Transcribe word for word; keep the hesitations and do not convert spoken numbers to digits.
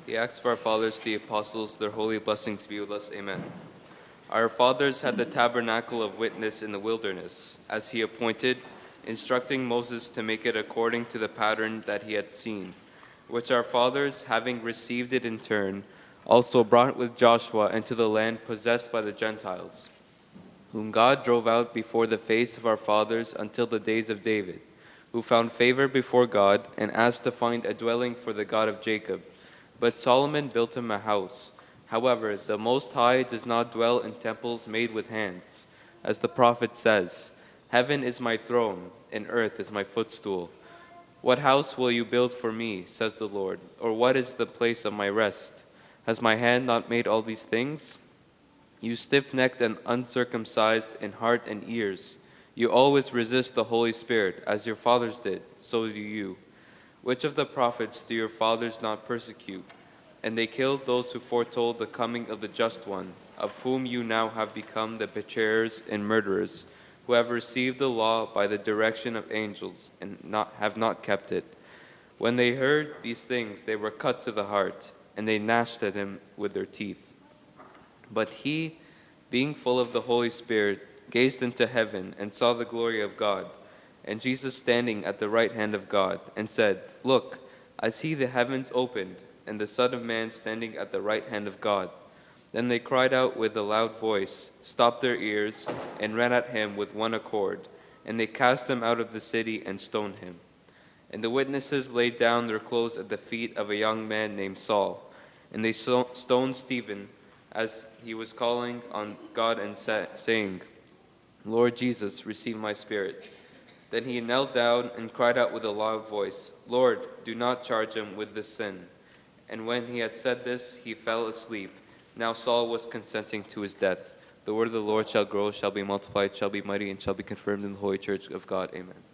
The Acts of our Fathers, the Apostles, their holy blessings be with us. Amen. Our fathers had the tabernacle of witness in the wilderness, as he appointed, instructing Moses to make it according to the pattern that he had seen, which our fathers, having received it in turn, also brought with Joshua into the land possessed by the Gentiles, whom God drove out before the face of our fathers until the days of David, who found favor before God and asked to find a dwelling for the God of Jacob. But Solomon built him a house. However, the Most High does not dwell in temples made with hands. As the prophet says, "Heaven is my throne, and earth is my footstool. What house will you build for me, says the Lord, or what is the place of my rest? Has my hand not made all these things? You stiff-necked and uncircumcised in heart and ears, you always resist the Holy Spirit, as your fathers did, so do you. Which of the prophets do your fathers not persecute? And they killed those who foretold the coming of the Just One, of whom you now have become the betrayers and murderers, who have received the law by the direction of angels, and not, have not kept it." When they heard these things, they were cut to the heart, and they gnashed at him with their teeth. But he, being full of the Holy Spirit, gazed into heaven and saw the glory of God, and Jesus standing at the right hand of God, and said, "Look, I see the heavens opened, and the Son of Man standing at the right hand of God." Then they cried out with a loud voice, stopped their ears, and ran at him with one accord, and they cast him out of the city and stoned him. And the witnesses laid down their clothes at the feet of a young man named Saul, and they stoned Stephen as he was calling on God and saying, "Lord Jesus, receive my spirit." Then he knelt down and cried out with a loud voice, "Lord, do not charge him with this sin." And when he had said this, he fell asleep. Now Saul was consenting to his death. The word of the Lord shall grow, shall be multiplied, shall be mighty, and shall be confirmed in the holy church of God. Amen.